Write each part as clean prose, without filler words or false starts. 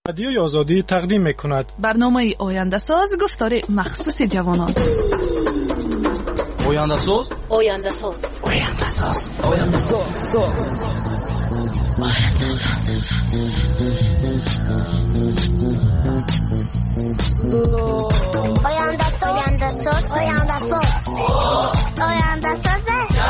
رادیوی آزادی تقدیم می‌کند برنامه آینده ساز گفتار مخصوص جوانان. آینده ساز آینده ساز آینده ساز آینده ساز آینده ساز آینده ساز آینده ساز آینده ساز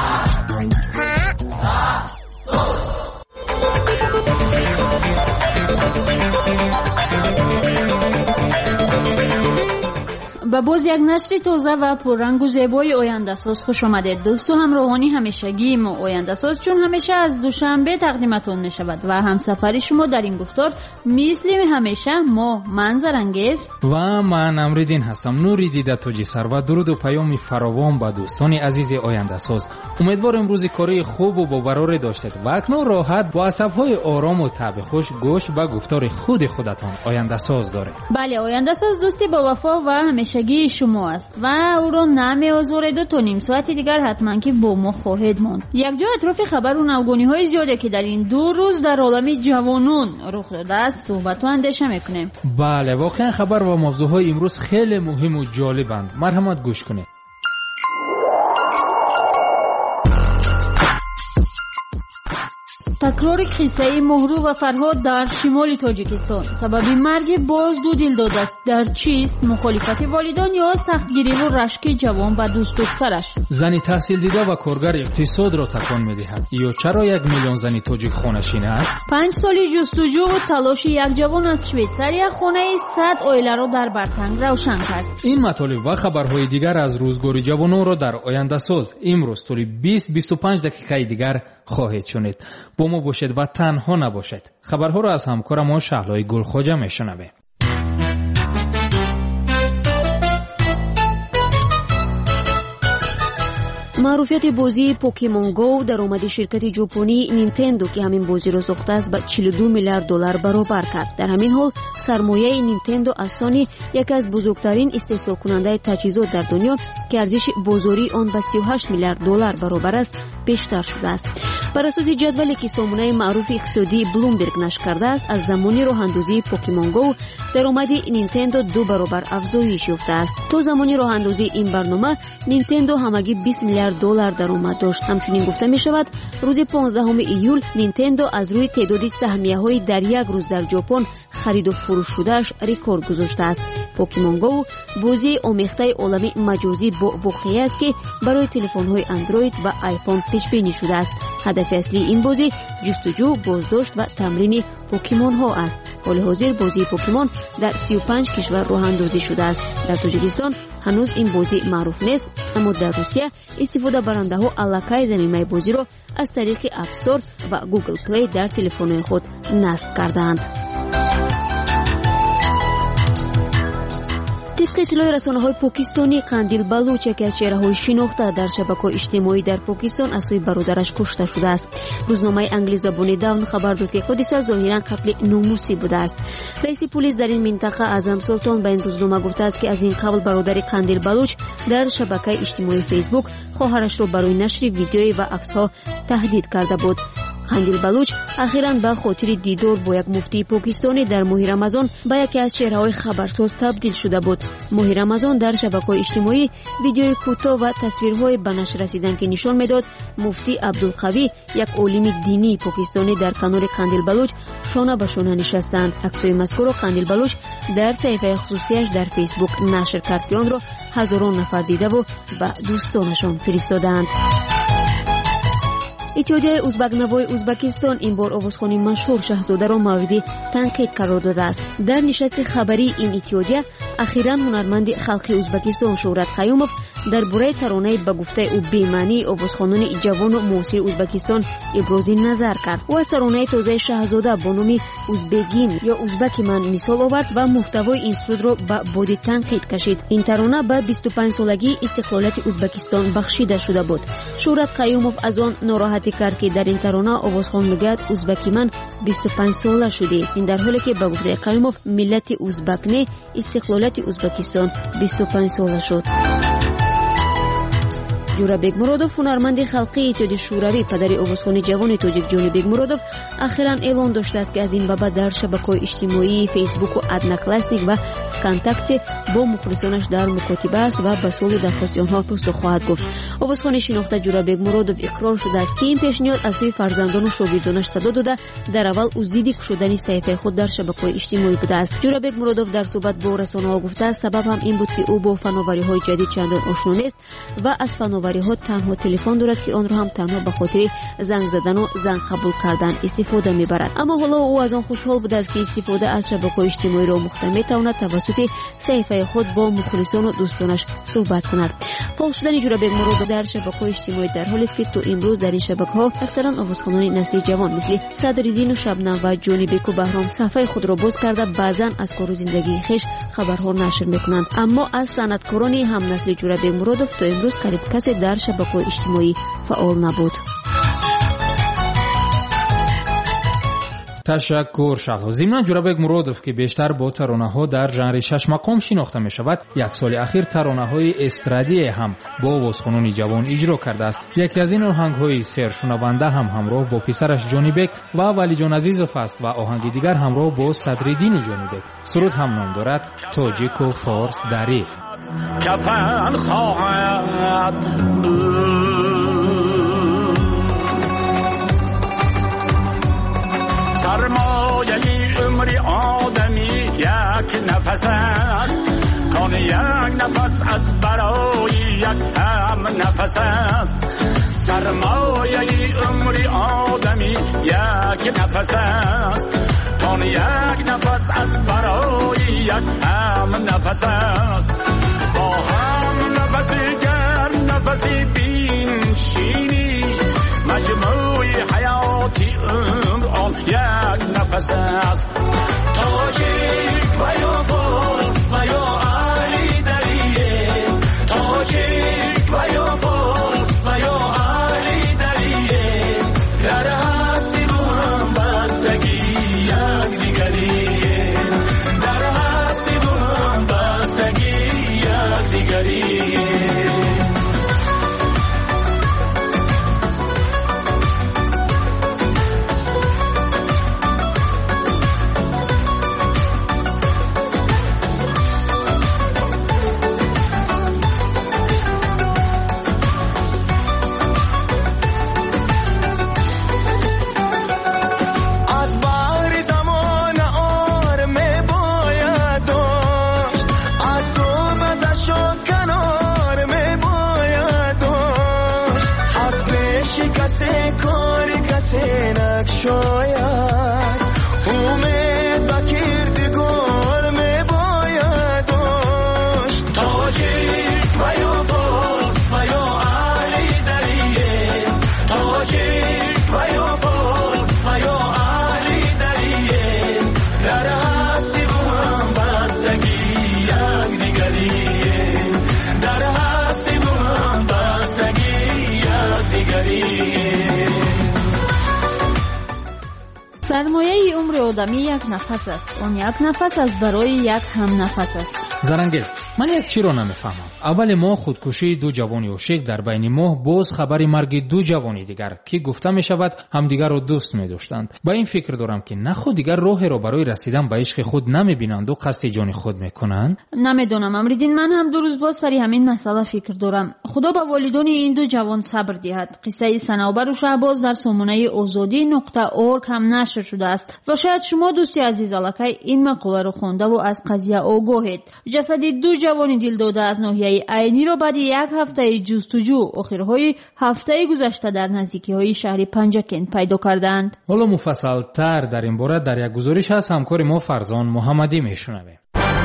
با باز یک نشر تازه و پررنگ و زیبای آینده ساز خوش آمدید. دوست و همراهانی همیشگی ما آینده ساز چون همیشه از دوشنبه تقدیمتون می شود و همسفری شما در این گفتار مثل همیشه ما منظر انگیز و من امریدین هستم. نوری دیده توجی سر و درود و پیام فراوان با دوستان عزیز آینده ساز. امیدوارم امروز کاری خوب و باوقار داشتید و اکنون راحت با عصب‌های آرام و طبع خوش گوش و گفتار خودتان آینده ساز داره. بله، آینده ساز دوستی با وفا و همیشگی شما است و او رو نمی‌آزارید تا نیم ساعت دیگر حتما که با ما خواهید ماند. یک جا اطراف خبر و نوگانی‌های زیاده که در این 2 روز در عالم جوانان رخ داده است صحبت و اندیشه می‌کنیم. بله، واقعا خبر و موضوعهای امروز خیلی مهم و جالبند. مرحمت گوش کنید. تکرار قصه مهرو و فرهاد در شمال تاجیکستان سبب مرگ باز 2 دلداده در چیست؟ مخالفت والدان یا سختگیری و رشک جوان و دوست دخترش؟ زنی تحصیل دیده و کارگر اقتصاد را تکان می‌دهد یا چرا 1 میلیون زنی تاجیک خانه‌شین است؟ 5 سالی جستجو و تلاش یک جوان از شویتزاریا خانه 100 عائله را در برتنگ روشن کرد. این مطالب و خبرهای دیگر از روزگار جوانان را در آینده ساز امروز طول 20-25 دقیقه دیگر خواهید شنید. با ما باشید و تنها نباشید. خبرها را از همکارم ما شهلای گلخواجه میشنویم. معروفیت بازی پوکیمون گو در آمد شرکت ژاپنی نینتندو که همین بازی را ساخته است به 42 میلیارد دلار برابر کرد. در همین حال سرمایه نینتندو از سونی یکی از بزرگترین استحصال کننده تجهیزات در دنیا که ارزش بازاری آن به 38 میلیارد دلار برابر است بیشتر شده است. بر اساس جدولی که سامانه معروف اقتصادی بلومبرگ نشر کرده است، از زمان راه اندازی پوکیمون گو درآمد نینتندو 2 برابر افزایش یافته است. تا زمان راه اندازی این برنامه نینتندو همگی 20 میلیارد دلار درآمد داشت. همچنین گفته می شود روز 15 ایول نینتندو از روی تعداد سهمیه‌های در یک روز در ژاپن خرید و فروش شدهش رکورد گذاشته است. پوکیمون گو بازی آمیخته عالمی مجازی با واقعی است که برای تلفن‌های اندروید و آیفون پیش بینی شده است. هدف اصلی این بازی جستجو، بازداشت و تمرین پوکیمون ها است. حال حاضر بازی پوکیمون در 35 کشور راه اندازی شده است. در تاجیکستان هنوز این بازی معروف نیست، اما در روسیه استفاده برنده ها الکای زمینه بازی را از طریق اپ استور و گوگل پلی در تلفن خود نصب کردند. طبق اطلاع رسانه‌های پاکستانی قندیل بلوچ که از چهره‌های شناخته در شبکه‌های اجتماعی در پاکستان از سوی برادرش کشته شده است. روزنامه انگلیس زبان داون خبر داد که حادثه ظاهراً قتل ناموسی بوده است. رئیس پلیس در این منطقه اعظم سلطان به این روزنامه گفته است که از این قبل برادر قندیل بلوچ در شبکه اجتماعی فیسبوک خواهرش را برای نشر ویدیویی و عکس‌ها تهدید کرده بود. قندیل بلوچ اخیراً به خاطر دیدار با یک مفتی پاکستانی در ماه رمضان به یکی از چهره‌های خبرساز تبدیل شده بود. ماه رمضان در شبکه‌های اجتماعی ویدیوی کوتاه و تصویرهای به نشر رسیدند که نشان می‌داد مفتی عبدالقوی یک عالم دینی پاکستانی در کنار قندیل بلوچ شانه به شانه نشستند. عکس‌های مذکور را قندیل بلوچ در صفحه خصوصیش در فیسبوک نشر کرد که آن را هزاران نفر دیده و به دوستانشان فرستادند. اتحادیه ازبک نوای ازبکستان این بار آوازخوان مشهور شاهزاده را مورد تنقید قرار داده است. در نشست خبری این اتحادیه اخیراً هنرمند خلقی ازبکستان شهرت قیوموف درباره ترانه به گفته او بی‌معنی آوازخوانان جوان و معاصر ازبکستان ابراز نظر کرد. او از ترانه تازه شاهزاده با نام ازبگیم یا ازبک من مثال آورد و محتوای این سرود را به باد تنقید کشید. این ترانه به 25 سالگی استقلالت ازبکستان بخشیده شده بود. شهرت قیوموف از آن ناراحتی کرد که در این ترانه آوازخوان میگوید ازبکی من 25 ساله شده. این در حالی که به گفته قیوموف ملت ازبک نه استقلالت ازبکستان 25 ساله شد. جورابек муродов ҳунарманди халқии иттиҳоди шӯравӣ падари овозхони ҷавони тоҷик ҷонибек муродов ахиран эълон доштааст ки аз ин ба баъд дар шабакаҳои иҷтимоии фейсбуку одноклассник ва вконтакте бо мухлисонаш дар мукотиба аст ва ба суоли дархости онҳо посух хоҳад гуфт. овозхони шинохта ҷурабек муродов иқрор шудааст ки ин пешниҳод аз сӯи фарзандону шогирдонаш садо дода дар аввал ӯ зидди кушодани саҳифаи худ дар шабакаҳои иҷтимоӣ будааст. ҷурабек муродов дар суҳбат бо расонаҳо гуфтааст сабаб ҳам ин буд ки ӯ бо фановариҳои ҷадид чандон ошно нест ва аз фановариҳо танҳо телефон дорад ки онро ҳам танҳо ба хотири занг задану занг қабул кардан истифода мебарад. аммо ҳоло ӯ аз он хушҳол будааст ки истифода аз шабакаҳои иҷтимоиро омӯхта метавонад тавассути саҳифаи худ бо мухлисону дӯстонаш суҳбат кунад. фол шудани ҷурабек муродов дар шабакаҳои иҷтимоӣ дар ҳолест ки то имрӯз дар ин шабакаҳо аксаран овозхонони насли ҷавон мисли садриддину шабнам ва ҷонибеку баҳром саҳифаи худро боз карда баъзан аз кору зиндагии хеш хабарҳо нашр мекунанд. аммо аз санъаткорони ҳамнасли ҷурабек муродов то имрӯз қариб касе дар шабакаҳои иҷтимоӣ фаъол набуд. ташаккур шаҳло. зимнан ҷурабек муродов ки бештар бо таронаҳо дар жанри шашмақом шинохта мешавад, як соли ахир таронаҳои эстрадие ҳам бо овозхонони ҷавон иҷро кардааст. яке аз ин оҳангҳои сершунаванда ҳам ҳамроҳ бо писараш ҷонибек ва валиҷон азизов аст ва оҳанги дигар ҳамроҳ бо садриддину ҷонибек. суруд ҳам ном дорад тоҷику форс дариқ. کفن خواهد سرمایه عمر آدمی یک نفس است کان یک نفس از برای یک هم نفس است سرمایه عمر آدمی یک نفس است کان یک نفس از برای یک هم نفس است با هم نفسی گرم نفسی بینشینی مجموع حیاتی عمر آن یک نفس است تاجیک و یا فارس و یا علی دریه تاجیک و یا فارس و یا علی دریه در هستی با هم بستگی یک دیگریه در هستی با هم بستگی یک دیگریه شاید امید با کردگار می باید داشت تاجیک و یا فارس و یا علی دریه تاجیک و یا فارس و یا علی دریه در هستی با هم بستگی یک دیگریه در هستی با هم بستگی یک دیگریه سرمایه عمر آدمی یک نفس است. آن یک نفس است برای یک هم نفس است. زرنگیز من یک چی رو نمیفهمم. اول ماه خودکشی دو جوانی عاشق در بین ماه باز خبری مرگ دو جوانی دیگر که گفته می شود همدیگر را دوست می داشتند. با این فکر دارم که نخود دیگر راه را برای رسیدن به عشق خود نمی بینند و قصد جان خود می کنند. نمیدونم امریدین، من هم دو روز باز سری همین مسئله فکر دارم. خدا به والدین این دو جوان صبر دهد. قصه صنوبر و شهباز در سامانه azadi.org هم نشر شده است و شاید شما دوستی عزیز الکای این مقاله رو خونده و از قضیه آگاهید. جسد دو جوان دلداده از ناحیه عینی را بعد یک هفته جستجو آخرهای هفته گذشته در نزدیکی‌های شهر پنجکن پیدا کردند. حالا مفصل تر در این باره در یک گزارش از همکار ما فرزان محمدی میشنویم.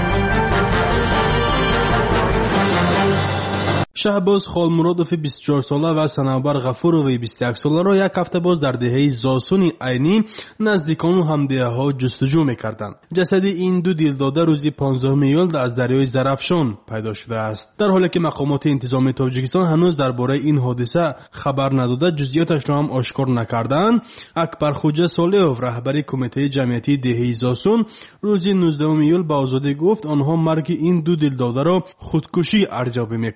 شهباز خالمرادوف 24 ساله و صنوبر غفورов 21 ساله را یک هفته باز در دهه زاسون عینی نزدیکان و همدیه‌ها جستجو می‌کردند. جسد این دو دلداده روز 15 ایول از دریای زرافشان پیدا شده است. در حالی که مقامات انتظامی تاجیکستان هنوز درباره این حادثه خبر نداده جزئیاتش را هم آشکار نکردند، اکبر خوجه صالحov رهبر کمیته جمعیتی دهه زاسون روز 19 ایول به آزادی گفت آنها مرگ این دو دلداده را خودکشی ارزیابی می‌کنند و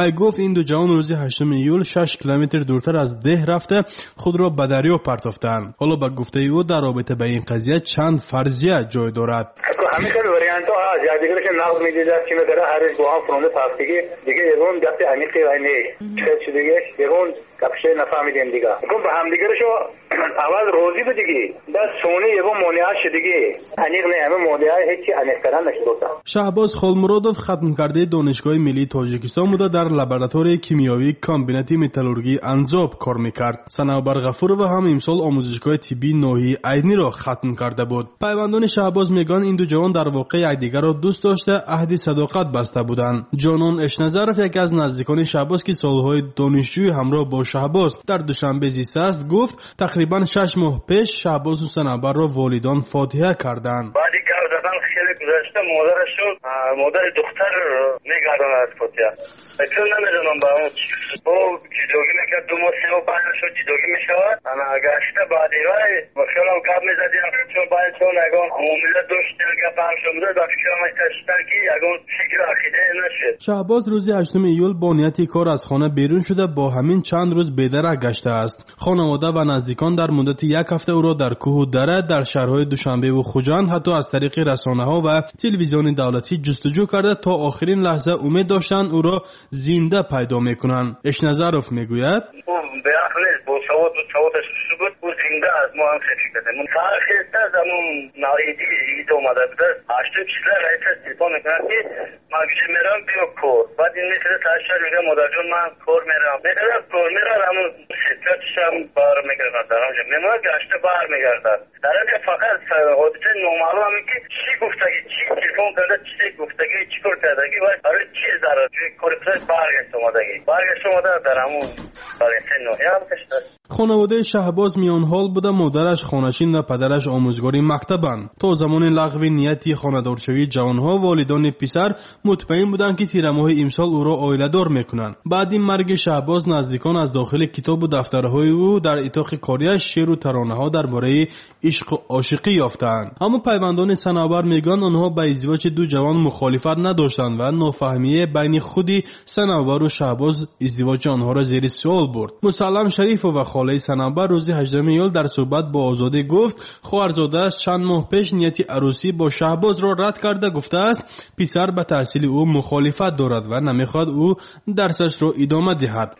وی گفت این دو جوان روز 8 ایول 6 کیلومتر دورتر از ده رفته خود را به دریا پرتافتند. حالا به گفته او در رابطه با این قضیه چند فرضیه جای دارد. همیشه وریانت ها هست یا دیگه که نقد میدیده که میگره هر با هم فرونده پافتگی دیگه یگون دست عمیقی و نه چه دیگه یگون کپشه نفهمیدیم دیگه یگون به هم دیگه شو اول روزی بود دیگه بس سونی یگون مونیاش دیگه عمیق نه همه مونیای هیچ عمیق کردن نشد. شهباز خالمرادوف ختم کرده دانشگاه ملی تاجیکستان بوده در لابراتوری کیمیایی کامبیناتی متالورژی انزاب کار میکرد. صنوبر غفورov هم امسال آموزشگاه طبی ناحیه عینی را ختم کرده بود. پیوندان شهباز میگن این دو جوان در واقع یکدیگر را دوست داشته عهد صداقت بسته بودند. جانان اشنظرف یکی از نزدیکان شهباز که سالهای دانشجویی همراه با شهباز در دوشنبه زیسته است گفت تقریبا 6 ماه پیش شهباز و صنوبر را والدان فاتحه کردند. خیلی گذشته مادرشون مادر دختر میگردن از فاتحه چون نمیدونم با اون با جدوگی میکرد 2 ماه 3 ماه بعدشون جدوگی میشود اما گشته بعدی وای خیلی هم کب میزدیم چون باید چون اگه عمومیت داشته اگه فهمشون بوده با فکر همه کشتر که اگه فکر عقیده نشد. شهباز روز 8 ایول با نیت کار از خانه بیرون شده با همین چند روز بدرک گشته است. خانواده و نزدیکان در مدت 1 هفته او را در کوه و دره در شهرهای دوشنبه و خوجند حتی از طریق رسانه‌ها و تلویزیون دولتی جستجو کرده تا آخرین لحظه امید داشتند او را زنده پیدا میکنند. اشنظرف میگوید با سوادش بود او زنده از ما هم فکر کردیم من فرخیسته از همون نایدی اید اومده بوده 8 چیزه رئیس تلفن میکنم که من گوشه میرم بیا کور بعد این میتره تشتر میگه مادر جون من کور میرم میتره کور میرم همون سیتراتش هم بار میگردن در همجا میمونه گشته بار میگردن در اینکه فقط حادثه نومالو همی که چی گفتگی چی تلفن کرده چی گفتگی چی کور کردگی باید برای چیز داره کوریفتر برگشت اومده در همون برگشت نوحی هم کشته. خانواده شهباز میان حال بوده مادرش خانشین و پدرش آموزگاری مکتبند. تا زمان لغو نیتی خانه‌دارشوی جوانها والدان پسر مطمئن بودند که تیر ماه امسال او را عائله‌دار میکنند. بعد این مرگ شهباز نزدیکان از داخل کتاب و دفترهای او در اتاق کاریش شعر و ترانه‌ها درباره عشق و عاشقی یافتند. اما پیوندان صنوبر میگن آنها به ازدواج دو جوان مخالفت نداشتند و نافهمی بین خودی صنوبر و شهباز ازدواج آنها را زیر سوال برد. مسلم شریف و خاله صنوبر روز 18 ایول در صحبت با آزاده گفت خواهرزاده‌اش چند ماه پیش نیت عروسی با شهباز را رد کرده گفته است پسر به تحصیل او مخالفت دارد و نمیخواد او درسش را ادامه دهد.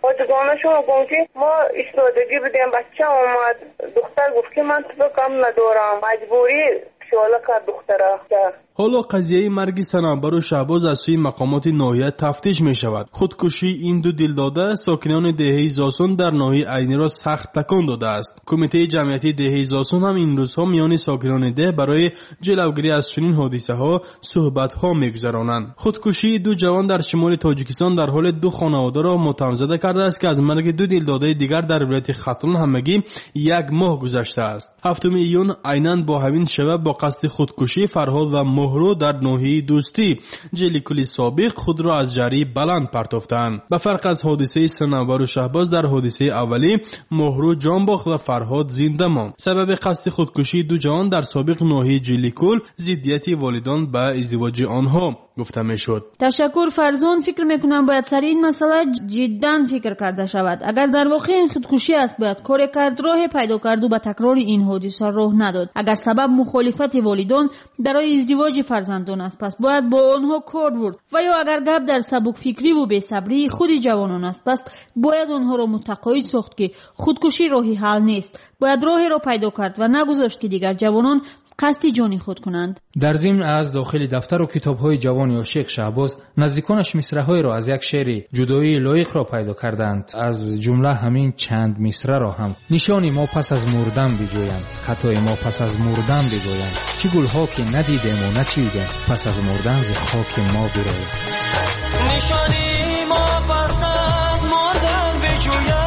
ما ایستادگی بودیم بچه اومد دختر گفت که من تو کم ندارم مجبوری شواله کرد دختره. حالا قضیه مرگ صنوبر و شهباز از سوی مقامات ناحیه تفتیش می شود. خودکشی این دو دلداده ساکنان دهه زاسون در ناحیه عینی را سخت تکان داده است. کمیته جمعیتی دهه زاسون هم این روزها میان ساکنان ده برای جلوگیری از چنین حادثه ها صحبت ها میگذرانند. خودکشی دو جوان در شمال تاجیکستان در حال دو خانواده را متهم زده کرده است که از مرگ دو دلداده دیگر در ولایت ختلان همگی 1 ماه گذشته است. 7 ایون عیناً با همین شبه با قصد خودکشی فرهاد و مهرو در ناحیه دوستی جلیکولی سابق خود را از جری بلند پرتافتند. به فرق از حادثه صنوبر و شهباز در حادثه اولی مهرو جان باخت و فرهاد زنده ماند. سبب قصد خودکشی دو جوان در سابق ناحیه جلیکول ضدیت والدان به ازدواج آنها گفته میشد. تشکر فرزان. فکر میکنم باید سر این مسئله جدا فکر کرده شود. اگر در واقع این خودکشی است باید کار کرد راه پیدا کرد و به تکرار این حادثه راه نداد. اگر سبب مخالفت والدان برای ازدواج فرزندان است پس باید با آنها کار برد و یا اگر گپ در سبک فکری و بی‌صبری خود جوانان است پس باید آنها را متقاعد ساخت که خودکشی راهی حل نیست. باید راهی را پیدا کرد و نگذاشت که دیگر جوانان قصد جانی خود کنند. در ضمن از داخل دفتر و کتاب‌های جوان عاشق شهباز نزدیکانش مصرع‌های را از یک شعر جدایی لایق را پیدا کردند. از جمله همین چند مصرع را هم نشانی ما پس از مردن بجویند، خطای ما پس از مردن بگویند، چه گل‌ها که ندیدیم و نچیدیم پس از مردن ز خاک ما برآیند. نشانی ما پس از مردن بجویند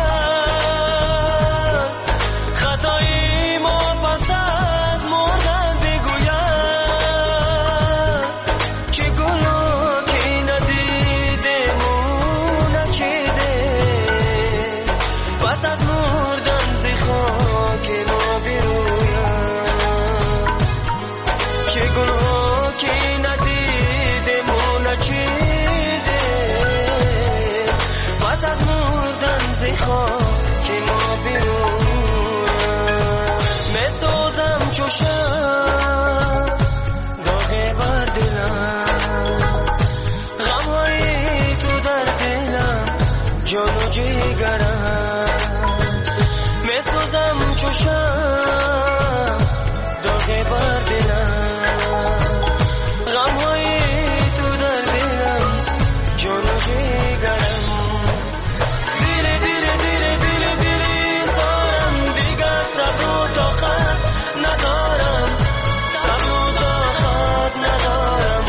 جیگرم میسوزم چوشم داغی بر دلم غمهای تو در دلم جون و جیگرم دیره دیره دیره دیره دیره دارم دیگر صبر و طاقت ندارم صبر و طاقت ندارم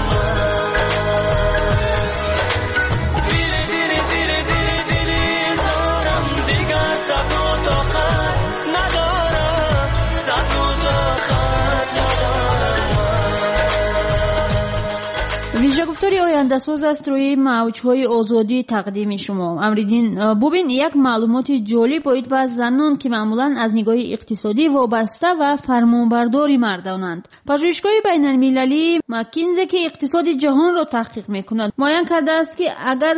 دیره دیره دیره دیره دیره دارم دیگر صبر و طاقت ندارم صبر و طاقت ندارم ویژه‌گفتاری آینده‌ساز است روی موج‌های آزادی تقدیم شما. امریدین ببین یک معلومات جالب باید با زنان که معمولاً از نگاه اقتصادی وابسته و فرمانبرداری مردانند. پژوهشگاه بین‌المللی مکینزی که اقتصاد جهان را تحقیق می‌کند معین کرده است که اگر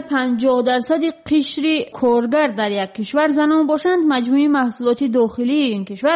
50% قشر کارگر در یک کشور زنان باشند مجموع محصولات داخلی این کشور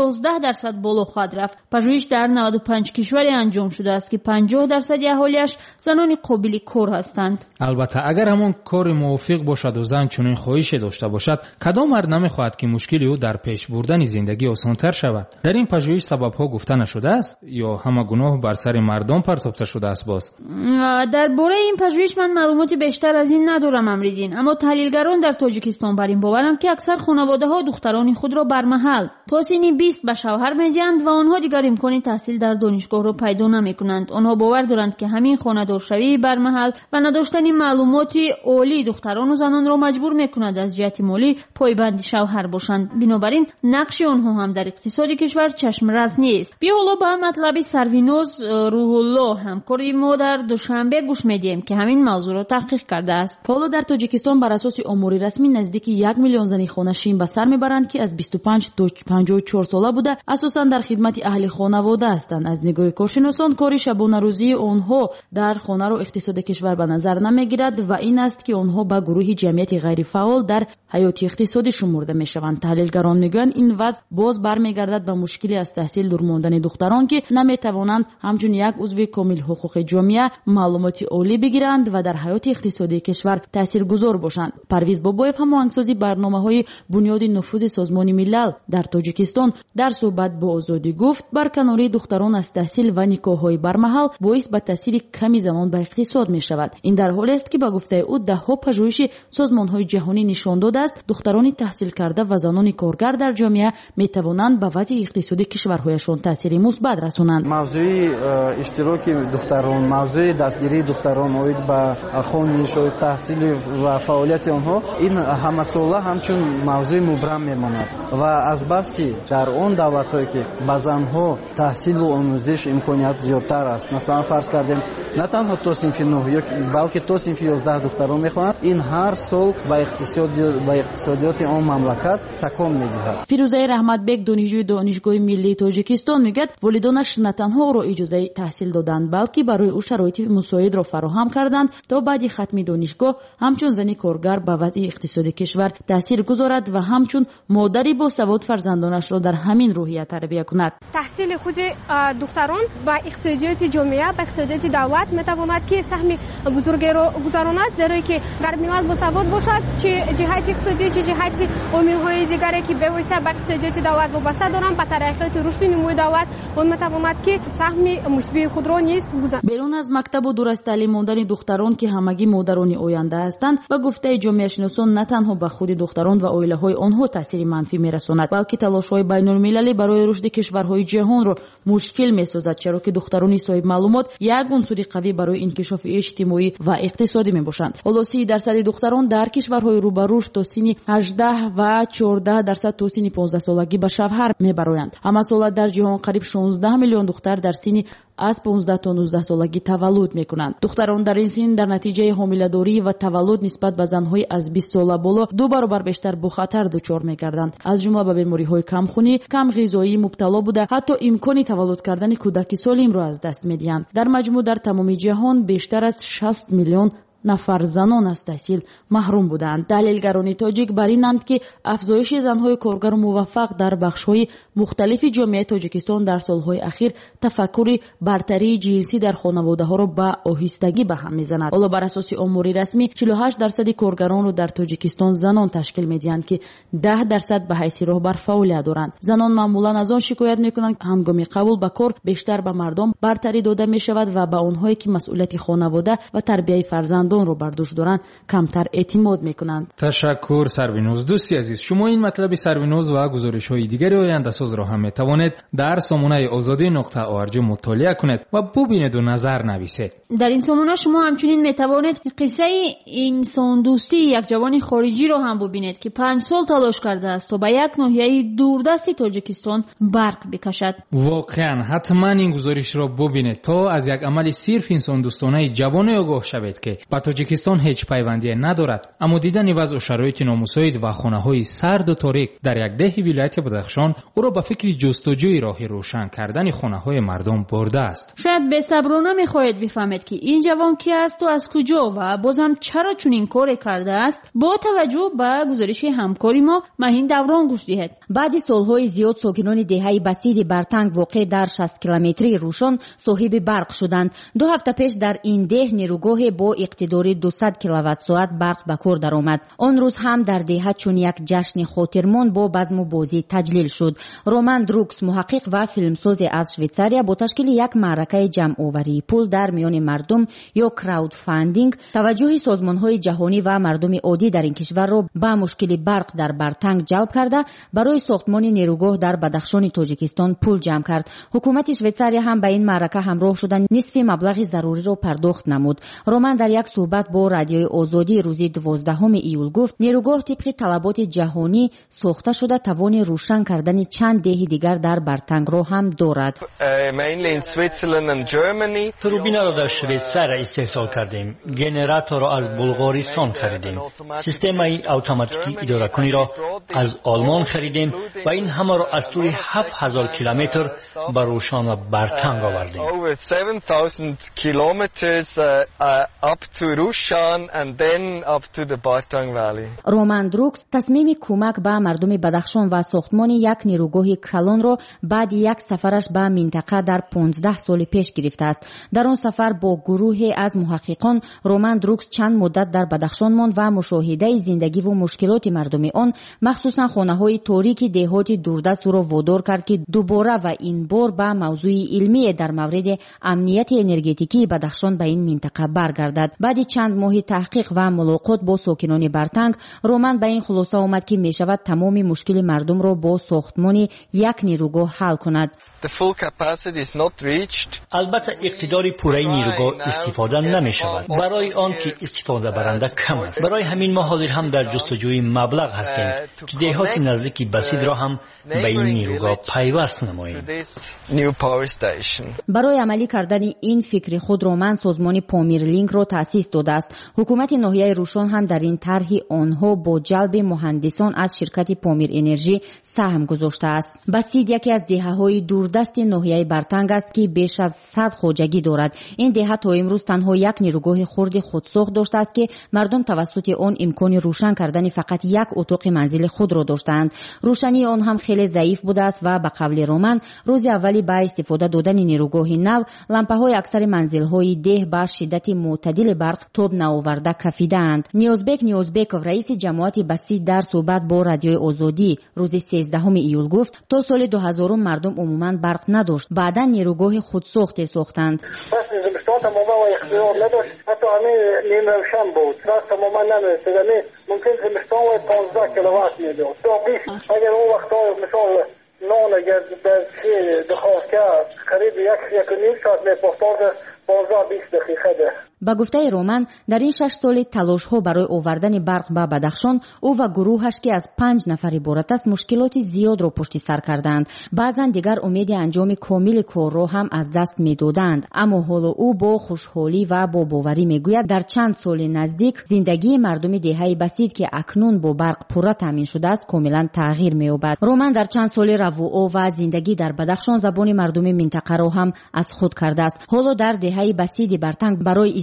11% بالا خواهد رفت. پژوهش در 95 کشوری انجام شده است که 50% اهالیش زنان قابل کار هستند. البته اگر همون کار موافق باشد و زن چنین خواهشی داشته باشد کدام مرد نمیخواهد که مشکلی او در پیش بردن زندگی آسان‌تر شود؟ در این پژوهش سبب‌ها گفته نشده است یا همه گناه بر سر مردم پرتافته شده است؟ باز درباره این پژوهش من معلومات بیشتر از این ندارم امریدین، اما تحلیلگران در تاجیکستان بر این باورند که اکثر خانواده‌ها دختران خود را بر محل تا سن 20 به شوهر می‌دهند و آنها دیگر امکان تحصیل در دانشگاه را پیدا نمی‌کنند. آنها باور دارند که همین خانه‌دارشوی بر محل و نداشتن معلومات عالی دختران و زنان را مجبور می‌کند از جهت مالی پایبند شوهر باشند. بنابراین نقش آنها هم در اقتصاد کشور چشم‌رس نیست. بیا حالا به مطلب سرویناز روح الله همکاری ما در دوشنبه گوش می‌دهیم که همین موضوع را تحقیق کرده است. حالا در تاجیکستان بر اساس آمار رسمی نزدیک 1 میلیون زن خانه‌نشین به سر می‌برند که از 25 تا 54 ساله بوده اساساً در خدمت اهل خانواده هستند. از نگاه کارشناسان کار شبانه روزی آنها در خانه را اقتصاد کشور به نظر نمیگیرد و این است که آنها به گروه جمعیت غیر فعال در حیات اقتصادی شمرده میشوند. تحلیلگران میگویند این وضع باز برمیگردد به مشکلی از تحصیل دور ماندن دختران که نمیتوانند همچون یک عضو کامل حقوق جامعه معلومات عالی بگیرند و در حیات اقتصادی کشور تاثیرگذار باشند. پرویز بابایف هماهنگسازی برنامه‌های بنیاد نفوذ سازمان ملل در تاجیکستان در صحبت با آزادی گفت برکناری دختران از تحصیل و نکاح‌های برمحل باعث به تاثیر کمی زمان به اقتصاد می شود. این در حالی است که به گفته او ده‌ها پژوهش سازمان‌های جهانی نشان داده است دختران تحصیل کرده و زنان کارگر در جامعه می توانند به وضع اقتصادی کشورهایشان تاثیر مثبت رسانند. موضوع اشتراک دختران، موضوع دستگیری دختران اوید به خوانش و تحصیل و فعالیت آنها این همساله همچون موضوع مبرم میماند و از بس که در آن دولت‌هایی که به زنها تحصیل و آموزش امکانیت زیادتر است، مثلا فرض کردیم نه تنها تا صنف 9 بلکه تا صنف 11 دختران میخوانند، این هر سال به اقتصادیات آن مملکت تکان میدهد. فیروزه رحمتبک دانشجوی دانشگاه ملی تاجیکستان میگوید والدانش نه تنها او را اجازه تحصیل دادند بلکه برای او شرایط مساعد را فراهم کردند تا بعد ختم دانشگاه همچون زنی کارگر به وضع اقتصادی کشور تاثیر گذارد و همچون مادری با سواد فرزندانش را در همین روحیه تربیت کند. تحصیل خود دختران با اقتصادیات جامعه با اقتصادیات دولت میتواند که سهم بزرگی را گذراند، زیرا که در ملت با سواد باشد چه جهت اقتصادی چه جهت امورهای دیگری که به واسطه به اقتصادیات دولت وابسته دارند به طریق رشد نموی دولت اون میتواند که سهم مثبت خود را نیز گذراند. بیرون از مکتب و دور از تعلیم ماندن دختران که همگی مادران آینده هستند و گفته جامعه شناسان نه تنها به خود دختران و عائله‌های آنها تاثیر منفی میرساند بلکه تلاش‌های بین‌المللی برای رشد کشورهای جهان را مشکل میسازد، چرا که دختران صاحب معلومات یک عنصر قوی برای انکشاف اجتماعی و اقتصادی میباشند. 30% دختران در کشورهای رو به رشد تا سن 18 و 14% تا سن 15 سالگی به شوهر میبرند. همه سال در جهان قریب 16 میلیون دختر در سن از 15 تا 19 سالگی تولد میکنند. دختران در این سن در نتیجه حامله‌داری و تولد نسبت به زنهای از 20 ساله بالا 2 برابر بیشتر به خطر دچار میگردند، از جمله به بیماری‌های کمخونی، کم غذایی مبتلا بوده، حتی امکان تولد کردن کودک سالم را از دست میدهند. در مجموع در تمام جهان بیشتر از 60 میلیون нафар занон аз таҳсил маҳрум буданд. таҳлилгарони тоҷик бар инанд ки афзоиши занҳои коргару муваффақ дар бахшҳои мухталифи ҷомеаи тоҷикистон дар солҳои ахир тафаккури бартарии ҷинсӣ дар хонаводаҳоро ба оҳистагӣ ба ҳам мезанад. ҳоло бар асоси омори расмӣ 48% коргаронро дар тоҷикистон занон ташкил медиҳанд ки 10% ба ҳайси роҳбар фаъолият доранд. занон маъмулан аз он шикоят мекунанд ҳангоми қабул ба кор бештар ба мардом бартарӣ дода мешавад ва ба онҳое ки масъулияти хонавода ва тарбияи фарзандонро бар дӯш доранд камтар эътимод мекунанд. ташаккур сарвиноз. дӯсти азиз, шумо ин матлаби сарвиноз ва гузоришҳои дигари ояндасозро ҳам метавонед дар сомонаи озодӣ.org мутолиа кунед ва бубинеду назар нависед. дар ин сомона шумо ҳамчунин метавонед қиссаи инсондӯстии як ҷавони хориҷиро ҳам бубинед ки 5 сол талош кардааст то ба як ноҳияи дурдасти тоҷикистон барқ бикашад. воқеан ҳатман ин гузоришро бубинед то аз як амали сирф инсондӯстонаи ҷавоне огоҳ шавед ки ба тоҷикистон ҳеҷ пайвандие надорад, аммо дидани вазъу шароити номусоид ва хонаҳои сарду торик дар як деҳи вилояти Бадахшон ӯро ба фикри ҷустуҷӯи роҳи рӯшан кардани хонаҳои мардум бурдааст. шояд бесаброна мехоҳед бифаҳмед ки ин ҷавон ки аст ва аз куҷо ва бозам чаро чунин коре кардааст. бо таваҷҷӯҳ ба гузориши ҳамкори мо Маҳин Даврон гӯш диҳед. баъди солҳои зиёд сокинони деҳаи басиди Бартанг воқеъ дар 60 километрии Рӯшон соҳиби барқ шуданд. 2 ҳафта пеш дар ин деҳ нерӯгоҳе бо иқтидори 200 киловаттсоат барқ ба кор даромад. он рӯз ҳам дар деҳа чун як ҷашни хотирмон бо базму бозӣ таҷлил шуд. Роман Друкс, муҳаққиқ ва филмсозе аз Швейтсария, бо ташкили як маъракаи ҷамъоварии пул дар миёни мардум ё краудфандинг таваҷҷӯҳи созмонҳои ҷаҳонӣ ва мардуми оддӣ дар ин кишварро ба мушкили барқ дар Бартанг ҷалб карда барои сохтмони нерӯгоҳ дар Бадахшони Тоҷикистон пул ҷамъ кард. ҳукумати Швейтсария ҳам ба ин маърака ҳамроҳ шуда нисфи маблағи заруриро пардохт намуд. Роман дар як суҳбат бо Радиои Озодӣ рӯзи 12 июл гуфт, нерӯгоҳ тибқи талаботи ҷаҳонӣ сохта шуда тавони рӯшан кардани чанд деҳи дигар дар Бартангро ҳам дорад. турбинаро дар Швейтсария истеҳсол кардем. генераторро аз Булғористон харидем. системаи автоматики идоракуниро аз Олмон харидем ва ин ҳамаро аз тӯри 7000 километр ба Рӯшон ва Бартанг овардем. Роман Друкс тасмими кӯмак ба мардуми Бадахшон ва сохтмони як нерӯгоҳи калонро баъди як сафараш ба минтақа дар 15 соли пеш гирифтааст. дар он сафар бо гурӯҳе аз муҳаққиқон Роман Друкс чанд муддат дар Бадахшон монд ва мушоҳидаи зиндагиву мушкилоти мардуми он, махсусан хонаҳои торики деҳоти дурдаст ӯро водор кард ки дубора ва ин бор ба мавзӯи илмие дар мавриди амнияти энергетикии Бадахшон ба ин минтақа баргардад. баъди чанд моҳи таҳқиқ ва мулоқот бо сокинони Бартанг, Роман ба ин хулоса омад ки мешавад тамоми мушкили мардумро бо сохтмони як нерӯгоҳ ҳал кунад. албатта иқтидори пурраи нерӯгоҳ истифода намешавад. барои он ки истифода баранда кам аст. барои ҳамин мо ҳозир ҳам дар ҷустуҷӯи маблағ ҳастем ки деҳоти наздики басидро ҳам ба ин нерӯгоҳ пайваст намоем. барои амалӣ кардани ин фикри худ Роман созмони Помирлинкро таъсис додааст. ҳукумати ноҳияи Рӯшон ҳам дар ин тарҳи онҳо бо ҷалби муҳандисон аз ширкати Помир энержӣ саҳм гузоштааст. Басид яке аз деҳаҳои дурдасти ноҳияи Бартанг аст ки беш аз 100 хоҷагӣ дорад. ин деҳа то имрӯз танҳо як нерӯгоҳи хурди худсохт доштааст ки мардум тавассути он имкони рӯшан кардани фақат як утоқи манзили худро доштаанд. рӯшании он ҳам хеле заиф будааст ва ба қавли Роман рӯзи аввали ба истифода додани нерӯгоҳи нав лампаҳои аксари манзилҳои деҳ ба шиддати мӯътадили барқ тоб наоварда кафидаанд. Ниёзбек Ниёзбеков, раиси ҷамоати Басид, дар суҳбат бо Радиои Озодӣ рӯзи 13 июл гуфт, то соли 2000 мардум умуман барқ надошт. баъдан нерӯгоҳи худсохте сохтанд. نان اگر در دخواه کرد قریب یک و نیم ساعت میپختاد 15-20 دقیقه ده. ба гуфтаи Роман, дар ин 6 соли талошҳо барои овардани барқ ба Бадахшон, ӯ ва гурӯҳаш ки аз 5 нафар иборат аст, мушкилоти зиёдро пушти сар карданд. баъзан дигар умеди анҷоми комили корро ҳам аз даст медоданд. аммо ҳоло ӯ бо хушҳолӣ ва бо боварӣ мегӯяд, дар чанд соли наздик зиндагии мардуми деҳаи Басид ки акнун бо барқ пурра таъмин шудааст, комилан тағйир меёбад. Роман дар чанд соли равуо ва зиндагӣ дар Бадахшон забони мардуми минтақаро ҳам аз худ кардааст. ҳоло дар деҳаи Басиди Бартанг барои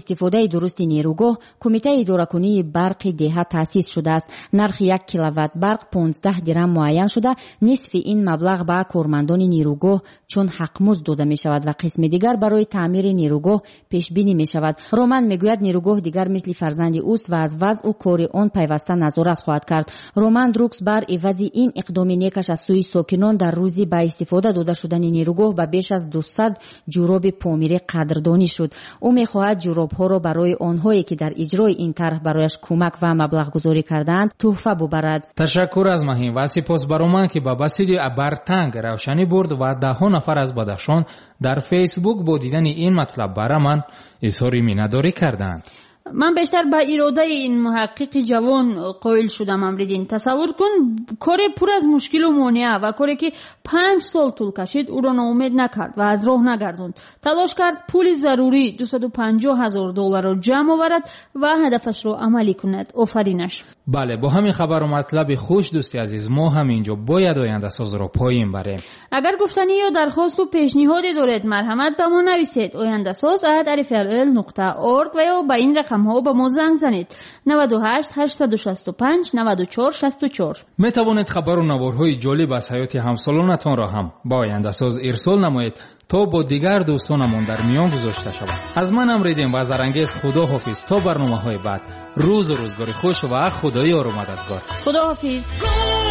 استفاده درست نیروگاه کمیته اداره‌کنی برق دهه تأسیس شده است. نرخ 1 کیلووات برق 15 درم معین شده. نصف این مبلغ به کارمندان نیروگاه چون حقمزد داده می شود و قسم دیگر برای تعمیر نیروگاه پیش بینی می شود. رومان میگوید نیروگاه دیگر مثل فرزند اوست و از وضع و کار آن پیوسته نظارت خواهد کرد. رومان دروکس بر عوض این اقدام نیکش از سوی ساکنان در روزی به استفاده داده شدن نیروگاه به بیش از 200 جوراب پامیر قدردانی شد. او میخواهد جوراب‌ها را برای آنهایی که در اجرای این طرح برایش کمک و مبلغ گذاری کردند تحفه ببرد. تشکر از مهین و سپاس بر رومان که به وسیله برتنگ روشنی برد و ده نفر از بدخشان در فیسبوک با دیدن این مطلب برای من اظهار مینه‌داری کردند. من بیشتر به اراده این محقق جوان قائل شدم. امریدین تصور کن کار پر از مشکل و مانع و کاری که 5 سال طول کشید او را ناامید نکرد و از راه نگرداند. تلاش کرد پول ضروری $250,000 را جمع آورد و هدفش را عملی کند. آفرینش. بله، با همین خبر و مطلب خوش دوستی عزیز ما همینجا باید آینده ساز را پایین بریم. اگر گفتنی یا درخواست و پیشنهادی دارید مرحمت به ما نویسید. آینده ساز @rfll.org و یا به این رقم ها با ما زنگ زنید 98 865 94 64. می توانید خبر و نوارهای جالب از حیات همسالانتان را هم با آینده ساز ارسال نمایید تا با دیگر دوستانمان در میان گذاشته شود. از من امریدیم و زرنگیز خدا حافظ تا برنامه های بعد. روز و روزگار خوش و خدای یار و مددگار. خدا حافظ.